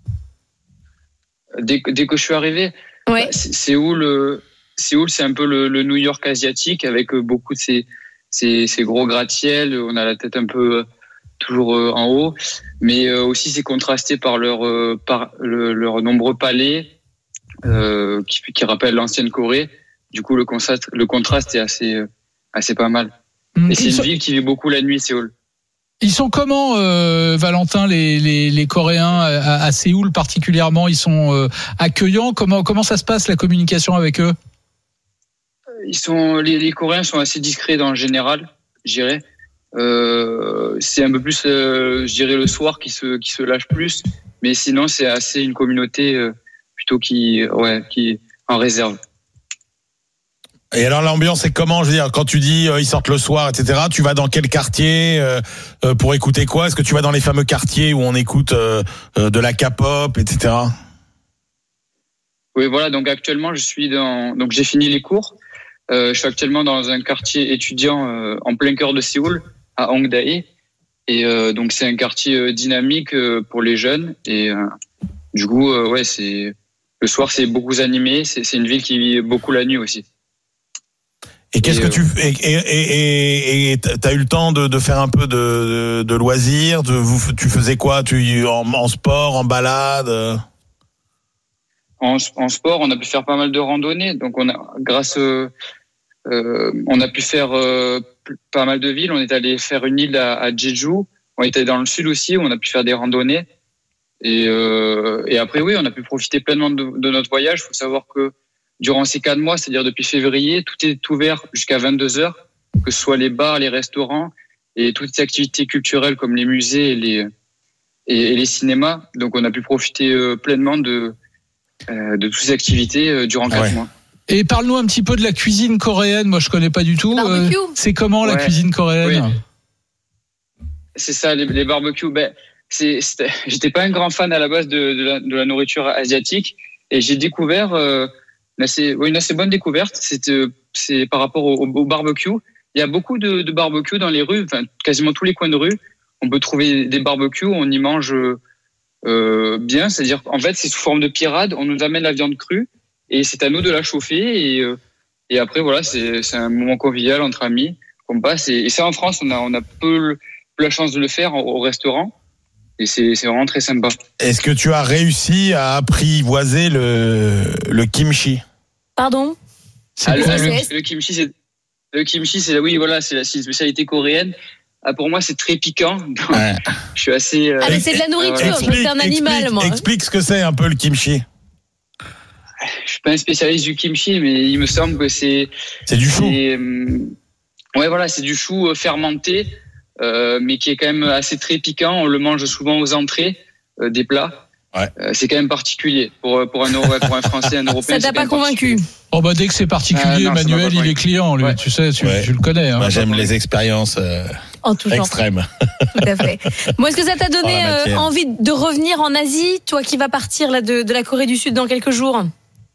Dès que je suis arrivé, ouais. Séoul c'est un peu le New York asiatique avec beaucoup de ces gros gratte-ciel. On a la tête un peu toujours en haut, mais aussi c'est contrasté par leurs nombreux palais qui rappellent l'ancienne Corée. Du coup, le contraste est assez pas mal. Et c'est une ville qui vit beaucoup la nuit, Séoul. Ils sont comment, Valentin, les Coréens à Séoul particulièrement? Ils sont accueillants. Comment ça se passe la communication avec eux? Les Coréens sont assez discrets dans le général, je dirais. C'est un peu plus, je dirais, le soir qui se lâche plus, mais sinon c'est assez une communauté plutôt qui est en réserve. Et alors l'ambiance est comment? Je veux dire, quand tu dis ils sortent le soir, etc. Tu vas dans quel quartier pour écouter quoi? Est-ce que tu vas dans les fameux quartiers où on écoute de la K-pop, etc. Oui, voilà. Donc actuellement, donc j'ai fini les cours. Je suis actuellement dans un quartier étudiant en plein cœur de Séoul, à Hongdae. Et donc c'est un quartier dynamique pour les jeunes. Et du coup, le soir c'est beaucoup animé. C'est une ville qui vit beaucoup la nuit aussi. Et qu'est-ce que et t'as eu le temps de faire un peu de loisirs? Tu faisais quoi? En sport, en balade? En sport, on a pu faire pas mal de randonnées. Donc on a pu faire pas mal de villes. On est allé faire une île à Jeju. On était dans le sud aussi où on a pu faire des randonnées. Et après oui, on a pu profiter pleinement de notre voyage. Il faut savoir que durant ces 4 mois, c'est-à-dire depuis février, tout est ouvert jusqu'à 22h, que ce soit les bars, les restaurants et toutes ces activités culturelles comme les musées et les cinémas. Donc on a pu profiter pleinement de toutes ces activités durant 4 mois. Et parle-nous un petit peu de la cuisine coréenne. Moi, je connais pas du tout. C'est comment la cuisine coréenne? Oui. C'est ça, les barbecues. J'étais pas un grand fan à la base de la nourriture asiatique et j'ai découvert une assez bonne découverte. C'est par rapport au barbecue. Il y a beaucoup de barbecues dans les rues, enfin quasiment tous les coins de rue. On peut trouver des barbecues, on y mange bien, c'est-à-dire en fait c'est sous forme de pirade. On nous amène la viande crue et c'est à nous de la chauffer et après voilà c'est un moment convivial entre amis qu'on passe et ça en France on a peu la chance de le faire au restaurant. Et c'est vraiment très sympa. Est-ce que tu as réussi à apprivoiser le kimchi? Pardon? Le kimchi, c'est oui, voilà, c'est une spécialité coréenne. Pour moi, c'est très piquant. Donc, je suis assez. Mais c'est de la nourriture, c'est un animal, moi. Explique ce que c'est un peu le kimchi. Je suis pas un spécialiste du kimchi, mais il me semble que c'est. C'est du chou. Voilà, c'est du chou fermenté. Mais qui est quand même assez très piquant. On le mange souvent aux entrées des plats. c'est quand même particulier pour un Français, un Européen. Ça t'a pas convaincu? Oh bah dès que c'est particulier, Emmanuel, il est client, lui. Tu sais, tu le connais. Hein. Moi, j'aime les expériences extrêmes. Tout à fait. Moi, est-ce que ça t'a donné envie de revenir en Asie, toi qui vas partir là de la Corée du Sud dans quelques jours?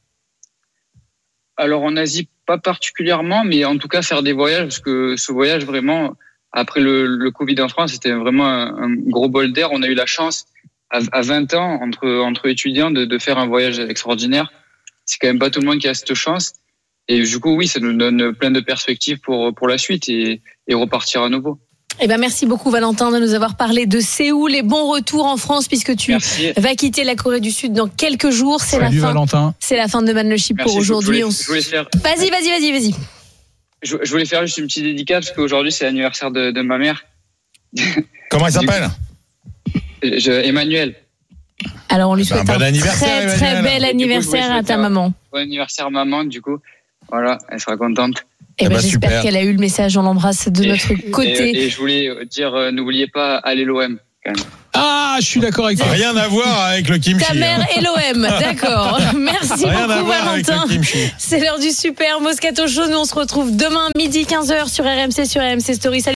Alors en Asie, pas particulièrement, mais en tout cas faire des voyages, parce que ce voyage vraiment, après le Covid en France, c'était vraiment un gros bol d'air. On a eu la chance à 20 ans entre étudiants de faire un voyage extraordinaire. C'est quand même pas tout le monde qui a cette chance. Et du coup, oui, ça nous donne plein de perspectives pour la suite et repartir à nouveau. Eh ben, merci beaucoup, Valentin, de nous avoir parlé de Séoul et bon retour en France puisque tu vas quitter la Corée du Sud dans quelques jours. Salut, Valentin. C'est la fin de Man le Chip pour aujourd'hui. Je voulais faire... Vas-y. Je voulais faire juste une petite dédicace parce qu'aujourd'hui, c'est l'anniversaire de ma mère. Comment elle s'appelle? Emmanuel. Alors on lui souhaite bon un anniversaire, très bel anniversaire à ta maman. Bon anniversaire maman, du coup. Voilà, elle sera contente. Et j'espère qu'elle a eu le message, on l'embrasse de notre côté. Et je voulais dire, n'oubliez pas, allez l'OM. Ah, je suis d'accord avec toi. Rien à voir avec le kimchi. Ta mère et l'OM, d'accord. Merci beaucoup, Valentin. C'est l'heure du super Moscato Show. Nous on se retrouve demain midi 15h sur RMC Story. Salut.